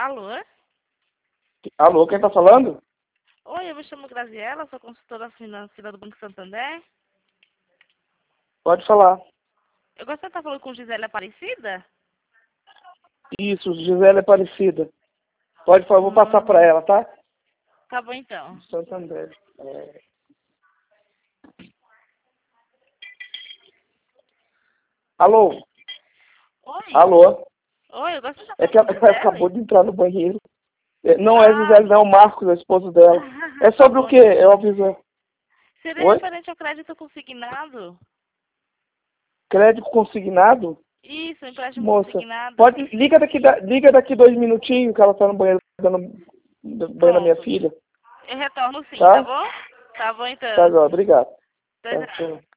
Alô? Alô, quem tá falando? Oi, eu me chamo Graziela, sou consultora financeira do Banco Santander. Pode falar. Eu gostaria de estar falando com Gisele Aparecida? Isso, Gisele Aparecida. Pode falar, vou passar para ela, tá? Tá bom então. Santander. Alô? Oi? Alô? Oi, eu gostaria de estar É que falando com ela acabou Gisele? de entrar no banheiro. Não é Ah, Gisele, não, é o Marcos, é o esposo dela. É tá sobre o bom quê? então. Eu aviso. Seria Oi? referente ao crédito consignado? Crédito consignado? Isso, empréstimo Moça, consignado. pode, liga daqui 2 minutinhos que ela tá no banheiro dando banho na minha Pronto. filha. Eu retorno sim, tá Tá? bom? Tá bom Tá, então. agora, obrigado. Até Tá, já. tchau.